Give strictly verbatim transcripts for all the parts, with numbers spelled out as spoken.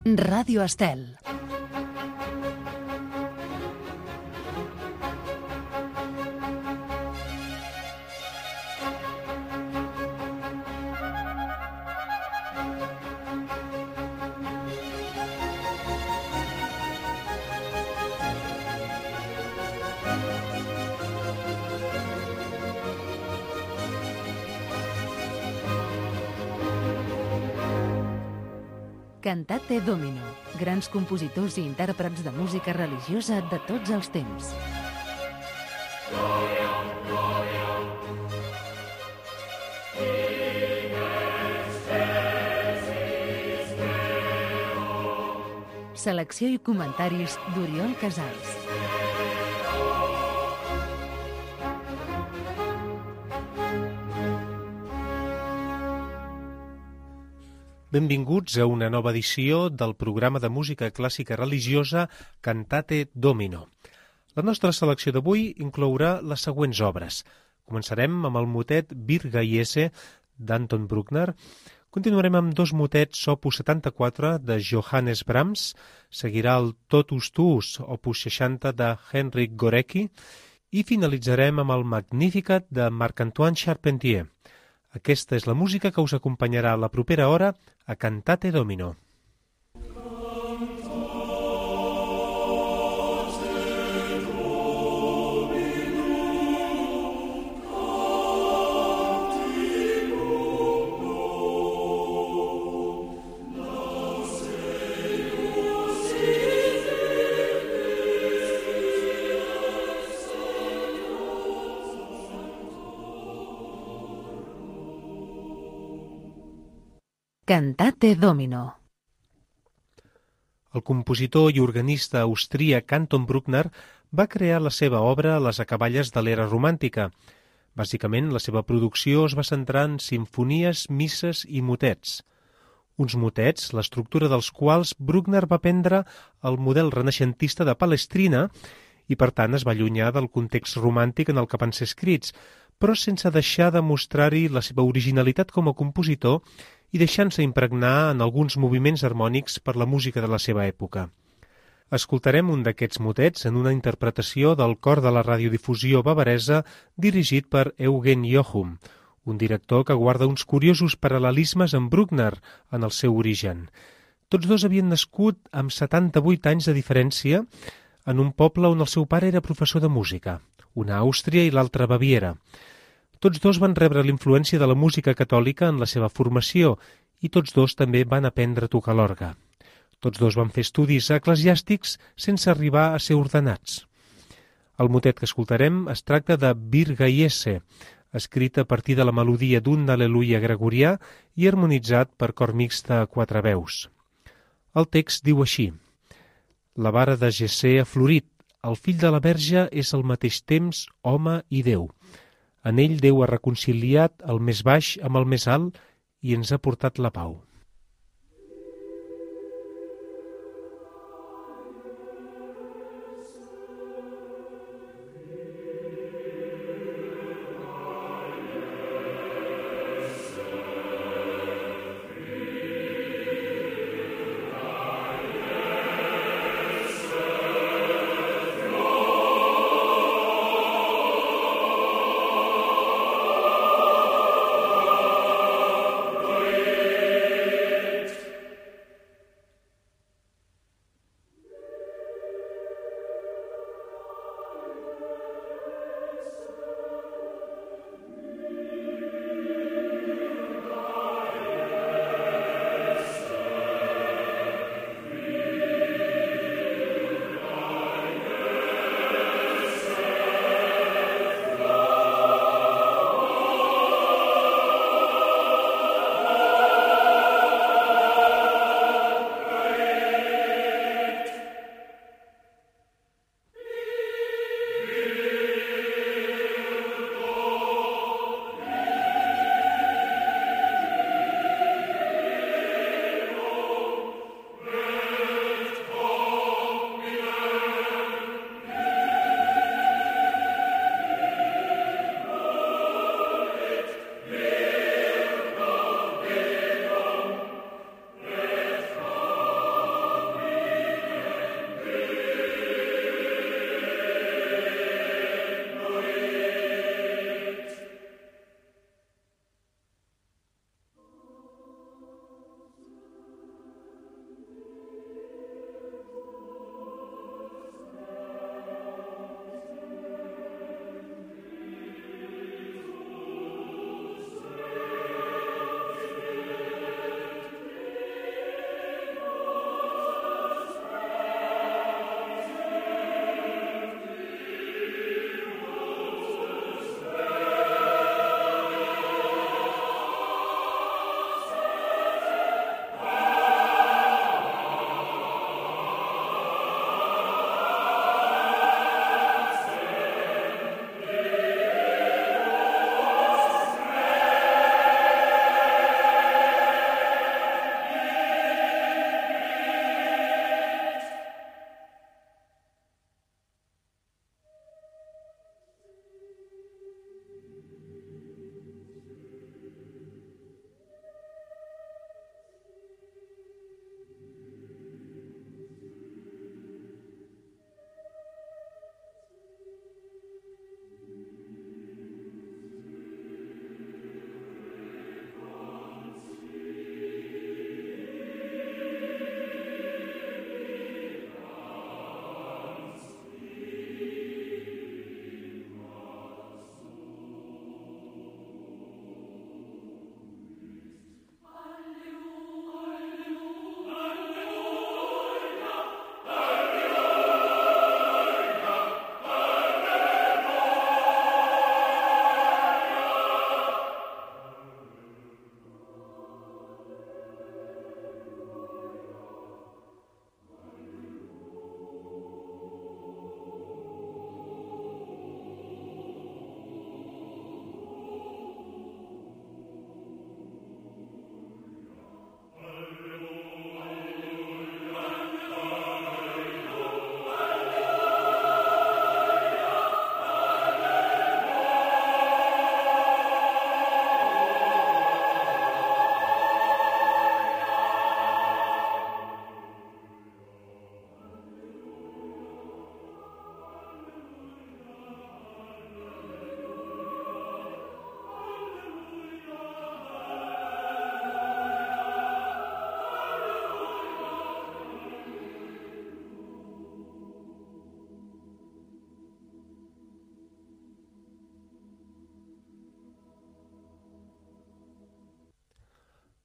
Ràdio Estel. Cantate Domino, grans compositors i intèrprets de música religiosa de tots els temps. Selecció i comentaris d'Oriol Casals. Benvinguts a una nova edició del programa de música clàssica religiosa Cantate Domino. La nostra selecció d'avui inclourà les següents obres. Començarem amb el motet Virga Jesse d'Anton Bruckner, continuarem amb dos motets opus setanta-quatre de Johannes Brahms, seguirà el Totus Tuus opus seixanta de Henryk Górecki i finalitzarem amb el Magnificat de Marc-Antoine Charpentier. Aquesta és la música que us acompanyarà la propera hora a Cantate Domino. Cantate Domino. El compositor i organista austríac Anton Bruckner va crear la seva obra a les acaballes de l'era romàntica. Bàsicament, la seva producció es va centrar en simfonies, misses i motets. Uns motets, l'estructura dels quals Bruckner va prendre el model renaixentista de Palestrina i, per tant, es va allunyar del context romàntic en el que van ser escrits, però sense deixar de mostrar-hi la seva originalitat com a compositor i deixant-se impregnar en alguns moviments harmònics per la música de la seva època. Escoltarem un d'aquests motets en una interpretació del cor de la radiodifusió bavaresa dirigit per Eugen Jochum, un director que guarda uns curiosos paral·lelismes amb Bruckner en el seu origen. Tots dos havien nascut amb setanta-vuit anys de diferència en un poble on el seu pare era professor de música, una a Àustria i l'altra a Baviera. Tots dos van rebre l'influència de la música catòlica en la seva formació i tots dos també van aprendre a tocar l'orgue. Tots dos van fer estudis eclesiàstics sense arribar a ser ordenats. El motet que escoltarem es tracta de Virga Jesse, escrit a partir de la melodia d'un al·leluia gregorià i harmonitzat per cor mixta a quatre veus. El text diu així: La vara de Jesse ha florit, el fill de la Verge és al mateix temps home i Déu. En ell Déu ha reconciliat el més baix amb el més alt i ens ha portat la pau.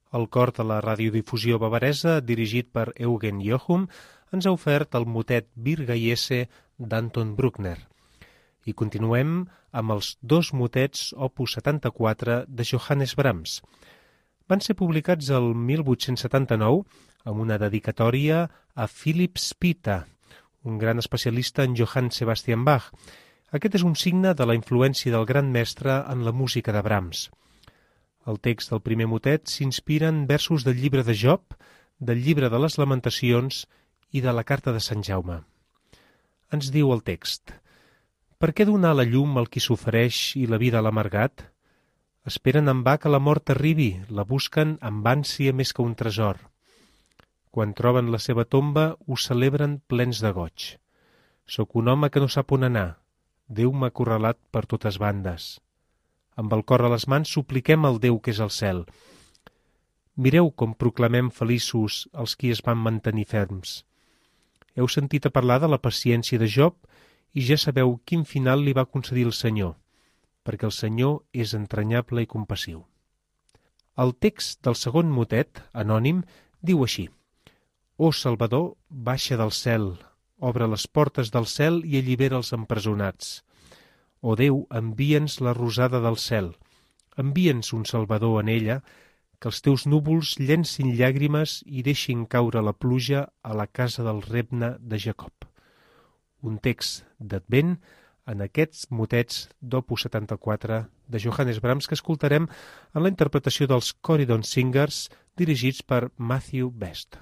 El cor de la radiodifusió bavaresa, dirigit per Eugen Jochum, ens ha ofert el motet Virgaiese d'Anton Bruckner. I continuem amb els dos motets opus setanta-quatre de Johannes Brahms. Van ser publicats el mil vuit-cents setanta-nou amb una dedicatòria a Philipp Spitta, un gran especialista en Johann Sebastian Bach. Aquest és un signe de la influència del gran mestre en la música de Brahms. El text del primer motet s'inspira en versos del llibre de Job, del llibre de les Lamentacions i de la carta de Sant Jaume. Ens diu el text: «Per què donar la llum al qui s'ofereix i la vida a l'amargat? Esperen en va que la mort arribi, la busquen amb ànsia més que un tresor. Quan troben la seva tomba, ho celebren plens de goig. Soc un home que no sap on anar. Déu m'ha acorralat per totes bandes. Amb el cor a les mans supliquem al Déu que és al cel. Mireu com proclamem feliços els qui es van mantenir ferms. Heu sentit a parlar de la paciència de Job i ja sabeu quin final li va concedir el Senyor, perquè el Senyor és entranyable i compassiu». El text del segon motet, anònim, diu així: «Ó Salvador, baixa del cel, obre les portes del cel i allibera els empresonats. Ó Déu, envia'ns la rosada del cel, envia'ns un Salvador en ella, que els teus núvols llencin llàgrimes i deixin caure la pluja a la casa del regne de Jacob». Un text d'Advent en aquests motets d'opus setanta-quatre de Johannes Brahms que escoltarem en la interpretació dels Corydon Singers dirigits per Matthew Best.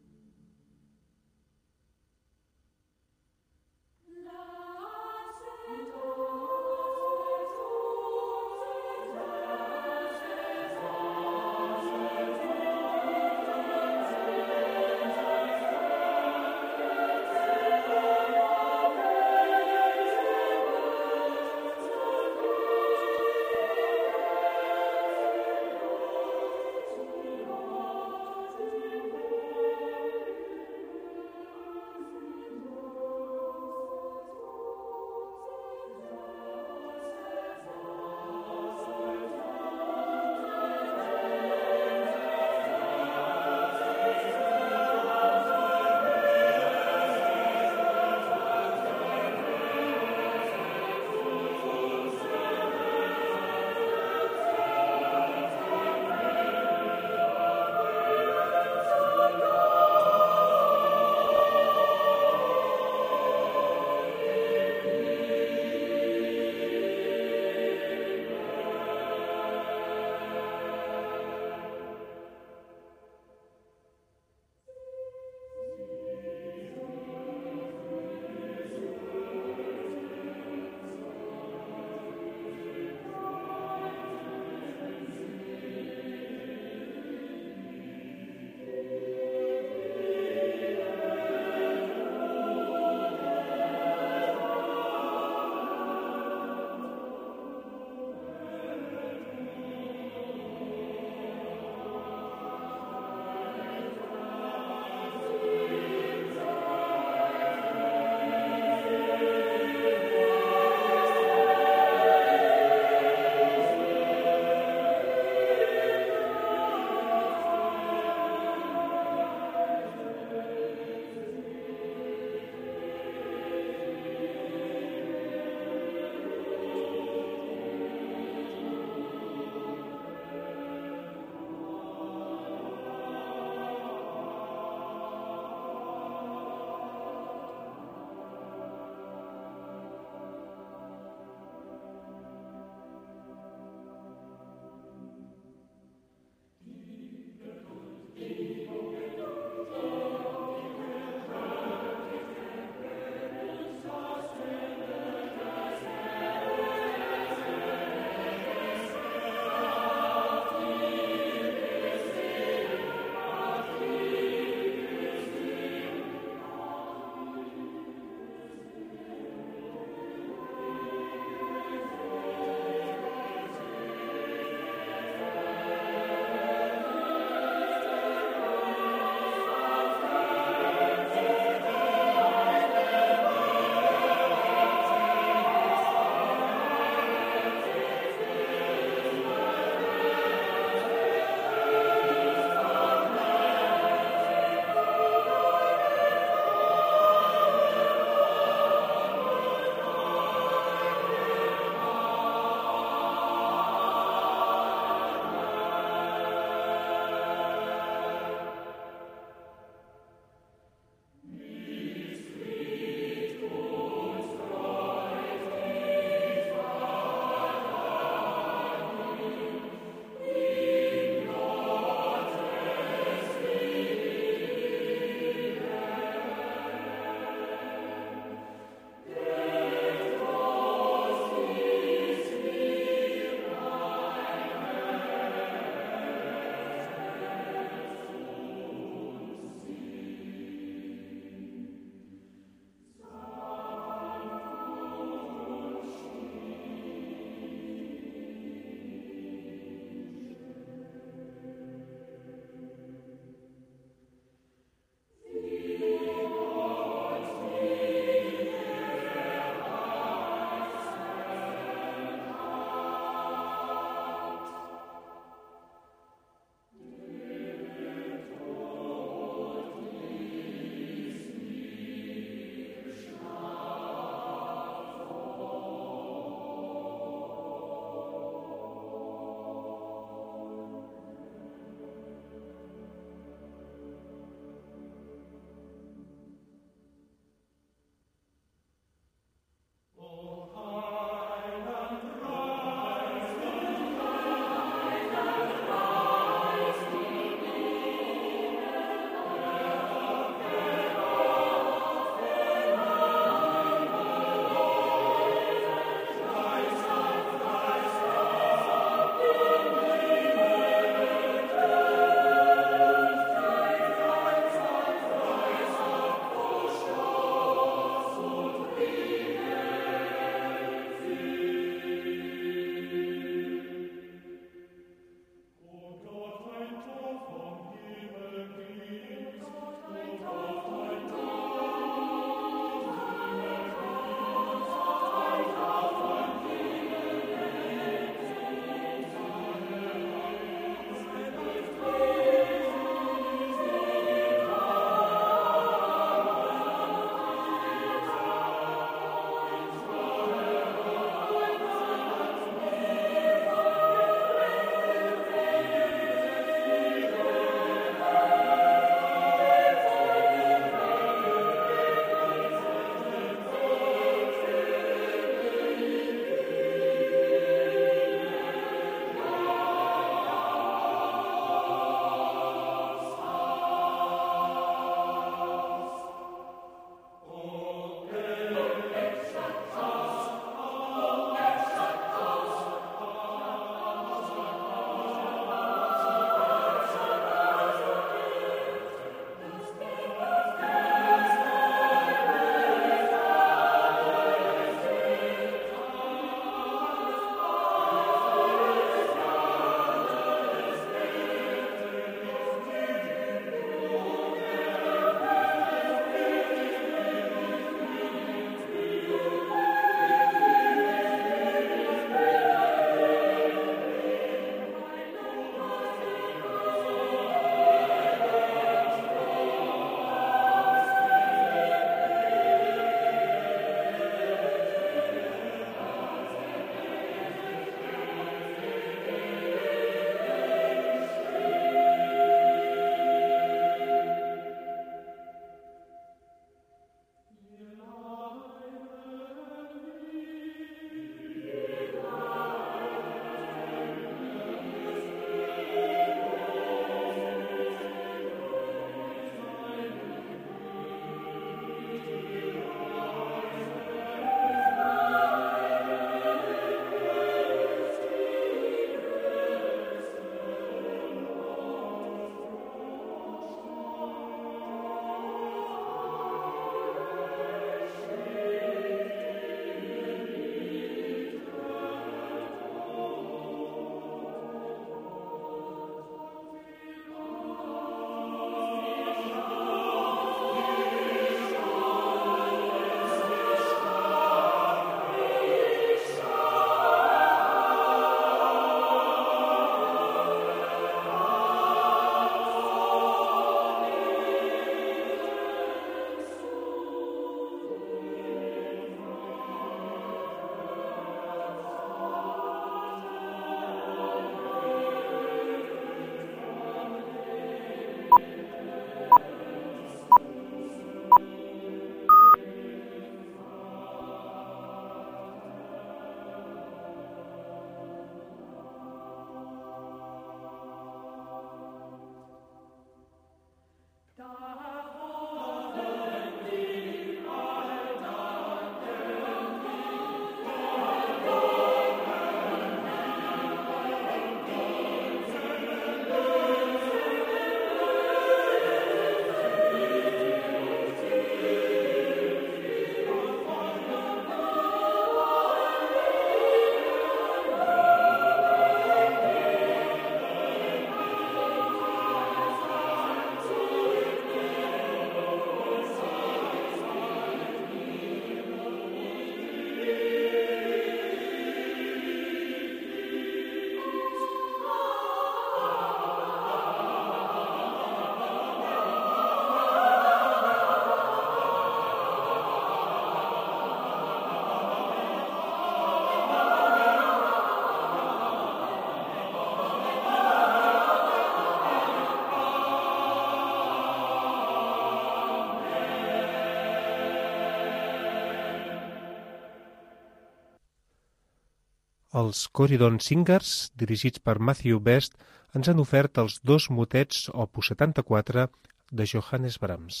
Els Corydon Singers, dirigits per Matthew Best, ens han ofert els dos motets opus setanta-quatre de Johannes Brahms.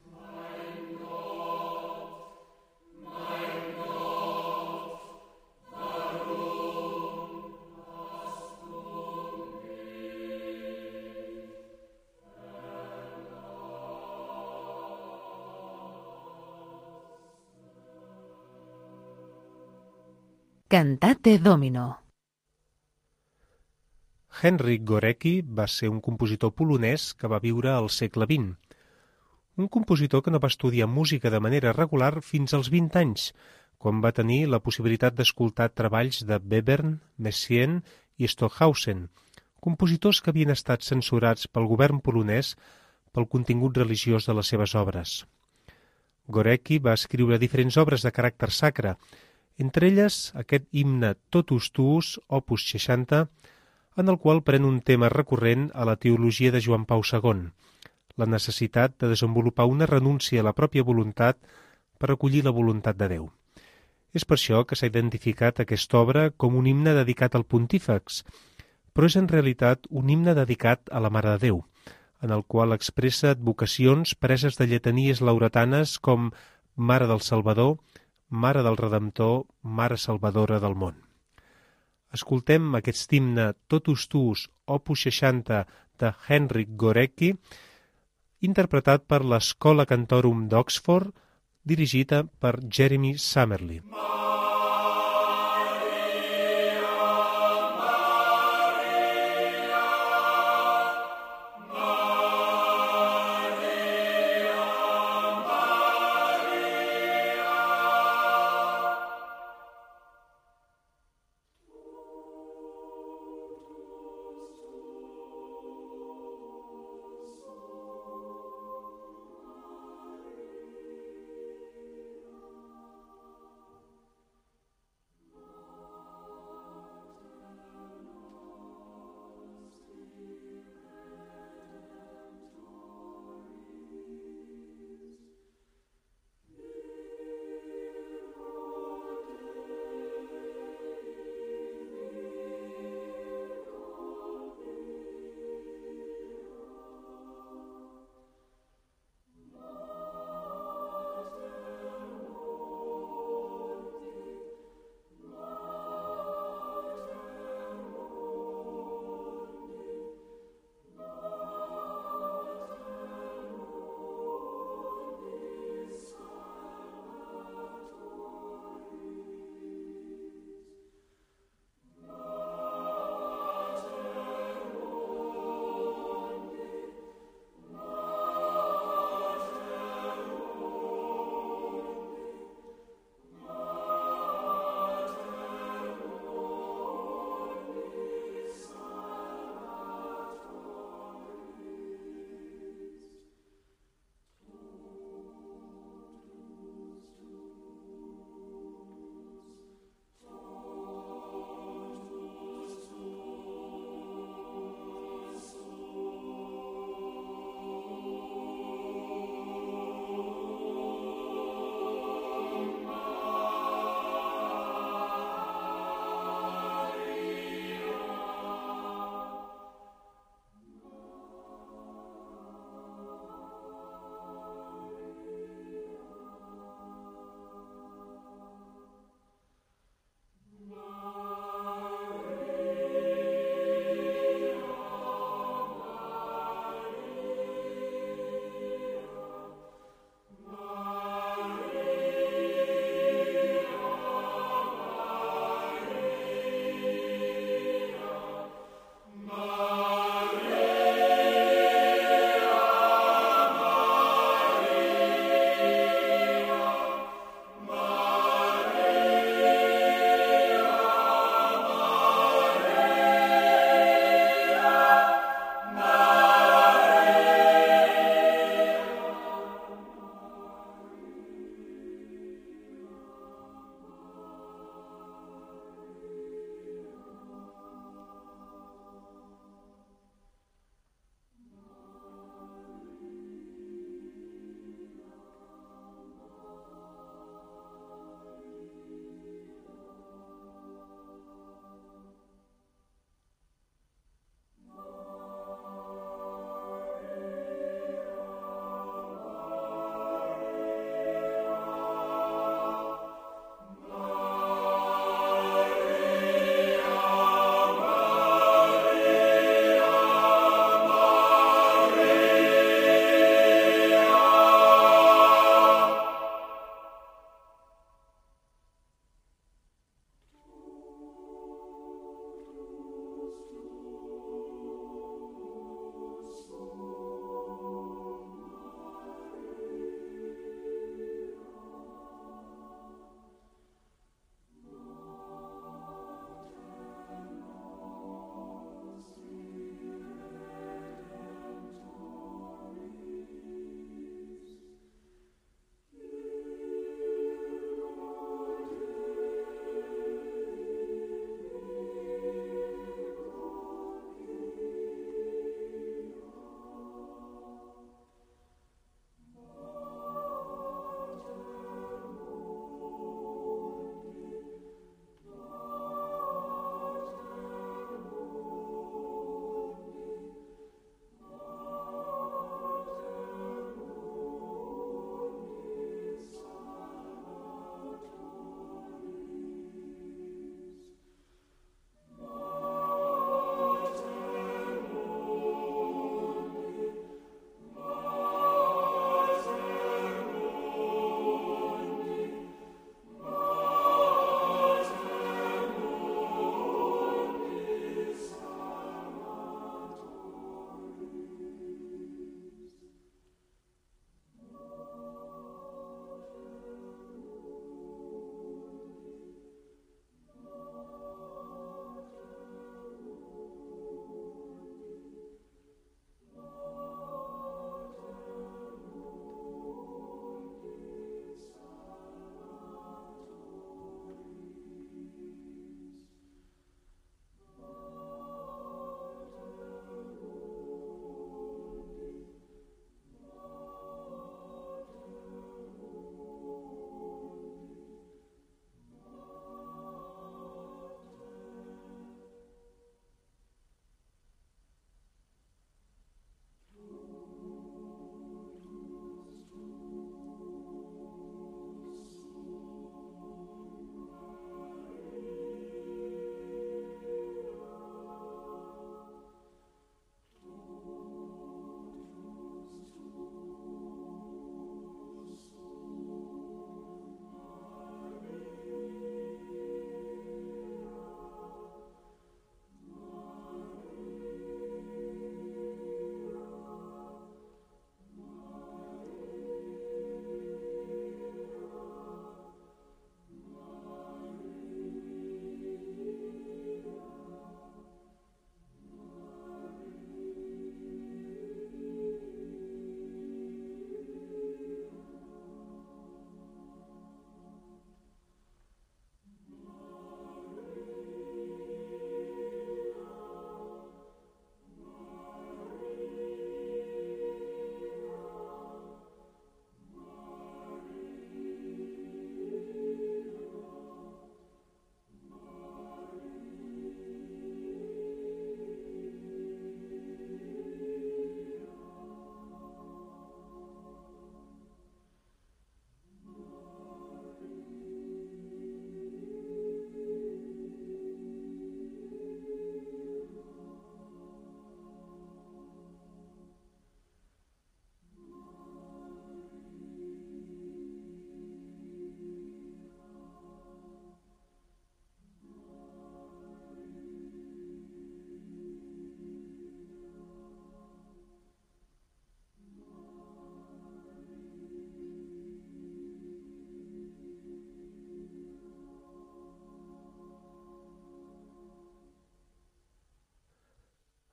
Cantate Domino. Henryk Górecki va ser un compositor polonès que va viure al segle vint. Un compositor que no va estudiar música de manera regular fins als vint anys, quan va tenir la possibilitat d'escoltar treballs de Webern, Messiaen i Stockhausen, compositors que havien estat censurats pel govern polonès pel contingut religiós de les seves obres. Górecki va escriure diferents obres de caràcter sacre, entre elles aquest himne Totus Tuus, opus seixanta, en el qual pren un tema recurrent a la teologia de Joan Pau segon, la necessitat de desenvolupar una renúncia a la pròpia voluntat per acollir la voluntat de Déu. És per això que s'ha identificat aquesta obra com un himne dedicat al pontífex, però és en realitat un himne dedicat a la Mare de Déu, en el qual expressa advocacions preses de lletanies lauretanes com Mare del Salvador, Mare del Redemptor, Mare Salvadora del món. Escoltem aquest himne Totus Tuus, opus seixanta de Henryk Górecki, interpretat per l'Escola Cantorum d'Oxford, dirigida per Jeremy Summerly.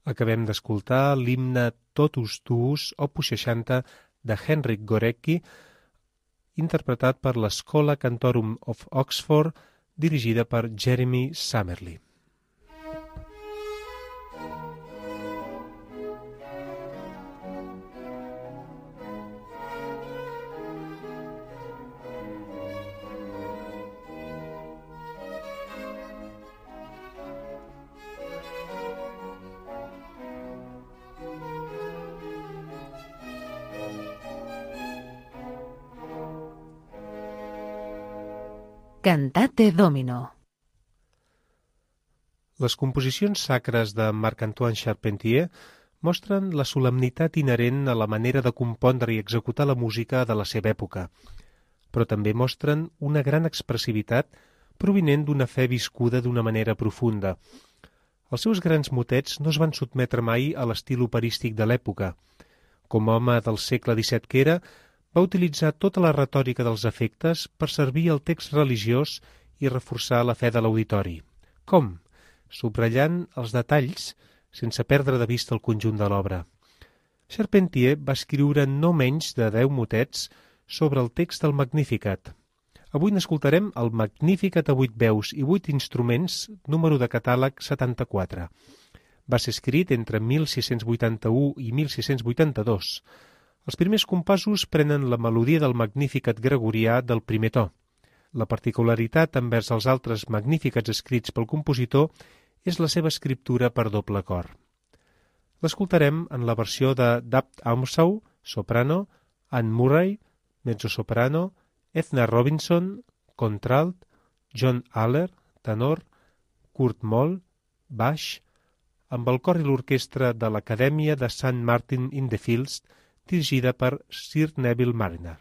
Acabem d'escoltar l'himne Totus Tuus, opus seixanta, de Henryk Górecki, interpretat per l'Escola Cantorum of Oxford, dirigida per Jeremy Summerly. Cantate Domino. Les composicions sacres de Marc-Antoine Charpentier mostren la solemnitat inherent a la manera de compondre i executar la música de la seva època, però també mostren una gran expressivitat provinent d'una fe viscuda d'una manera profunda. Els seus grans motets no es van sotmetre mai a l'estil operístic de l'època. Com a home del segle disset que era, va utilitzar tota la retòrica dels efectes per servir el text religiós i reforçar la fe de l'auditori. Com? Subratllant els detalls sense perdre de vista el conjunt de l'obra. Charpentier va escriure no menys de deu motets sobre el text del Magnificat. Avui n'escoltarem el Magnificat a vuit veus i vuit instruments, número de catàleg setanta-quatre. Va ser escrit entre mil sis-cents vuitanta-u i mil sis-cents vuitanta-dos. Els primers compassos prenen la melodia del Magnificat gregorià del primer to. La particularitat envers els altres Magnificats escrits pel compositor és la seva escriptura per doble cor. L'escoltarem en la versió de Daft Amsau, soprano, Anne Murray, mezzosoprano, Edna Robinson, contralt, John Aller, tenor, Kurt Moll, baix, amb el cor i l'orquestra de l'Acadèmia de Saint Martin in the Fields, dirigida per Sir Neville Mariner.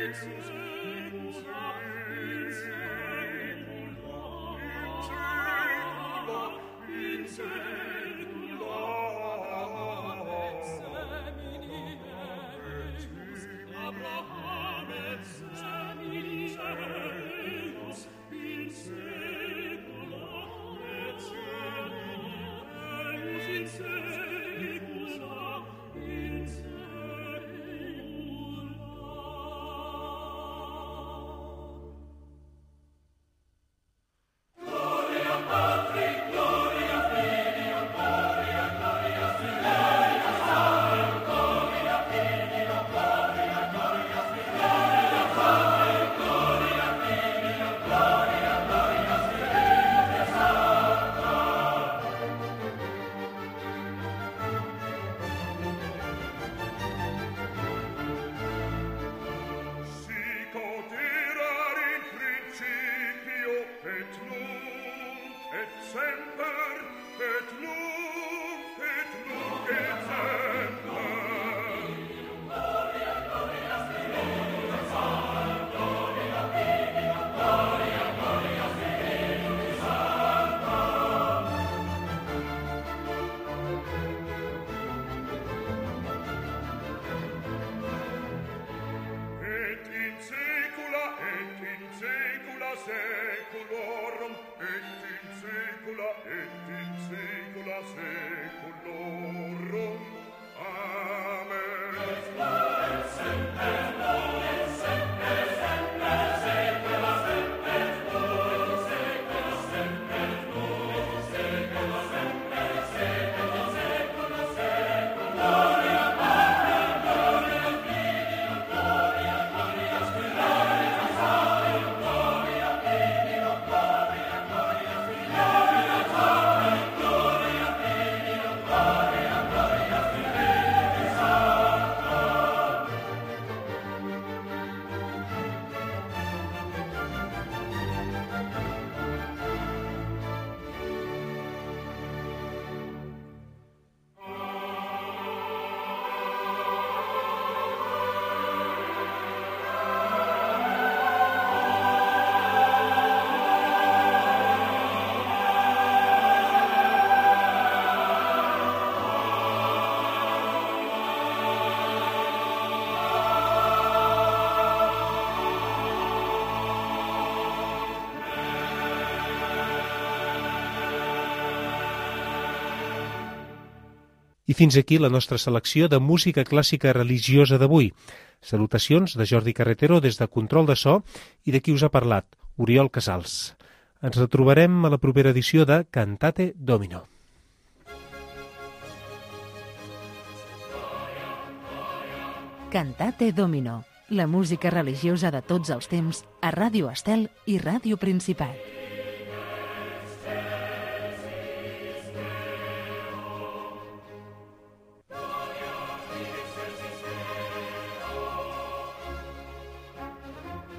I fins aquí la nostra selecció de música clàssica religiosa d'avui. Salutacions de Jordi Carretero des de Control de So i de qui us ha parlat, Oriol Casals. Ens retrobarem a la propera edició de Cantate Domino. Cantate Domino, la música religiosa de tots els temps a Ràdio Estel i Ràdio Principat.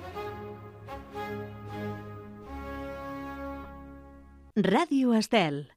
Ràdio Estel.